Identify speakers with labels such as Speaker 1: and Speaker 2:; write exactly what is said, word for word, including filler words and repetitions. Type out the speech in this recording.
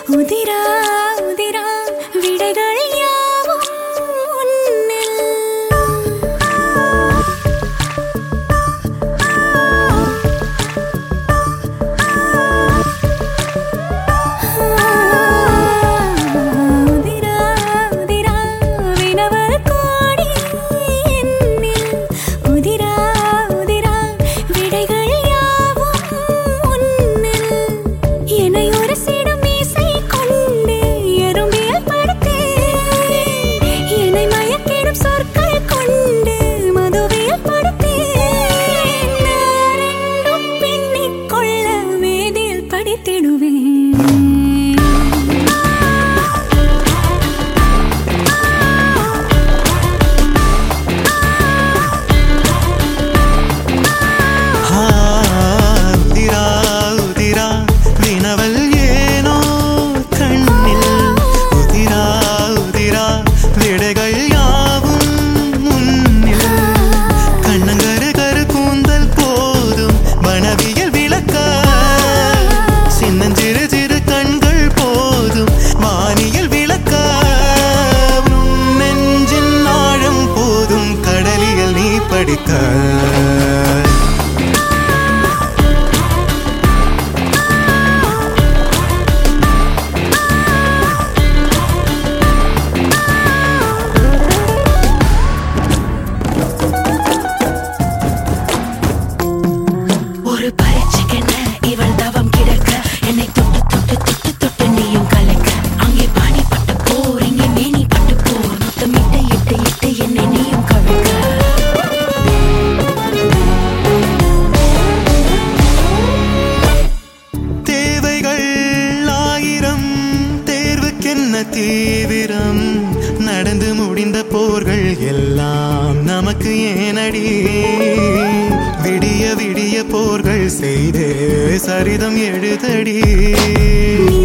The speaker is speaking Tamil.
Speaker 1: உதிரா உதிரா விடைகள் யாவும் உன்னில். உதிரா உதிரா வினவல் கோடி என்னில். உதிரா உதிரா விடைகள் யாவும் உன்னில். என்னை ஒரு சிடம் மீசை கொண்டு எறும்பியல் படுத்தேன். என்னை மயக்கிடும் சொற்கள் கொண்டு மதுவியல் படுத்தேன். ரெண்டும் பின்னிக் கொள்ள வேதியில் படித்திடுவேன்.
Speaker 2: உதிரா உதிரா வினவல் ஏனோ கண்ணில். உதிரா உதிரா விடைகள் யாவும் முன்னில். கண்ணங்கரு கரு கூந்தல் போதும் வனவியல் விளக்க. சின்னஞ்சிறு சிறு கண்கள் போதும் வானியல் விளக்க. நெஞ்சின் ஆழம் போதும் கடலியல் நீ படிக்க.
Speaker 3: ஒரு பரீட்சைக்கென்ன இவள் தவம் கிடக்க. என்னை தொட்டு தொட்டு தொட்டு தொட்டு நீயும் கலக்க. அங்கே பாணி பட்டு போர், இங்கே மேனி பட்டு போர். மொத்தம் இட்டு இட்டு இட்டு என்னை நீயும் கவிழ்க்க.
Speaker 2: தேவைகள் ஆயிரம், தேர்வுக்கென்ன தீவிரம். நடந்து முடிந்த போர்கள் எல்லாம் நமக்கு ஏனடி. விடிய விடிய போர்கள் செய்தே சரிதம் எழுதடி.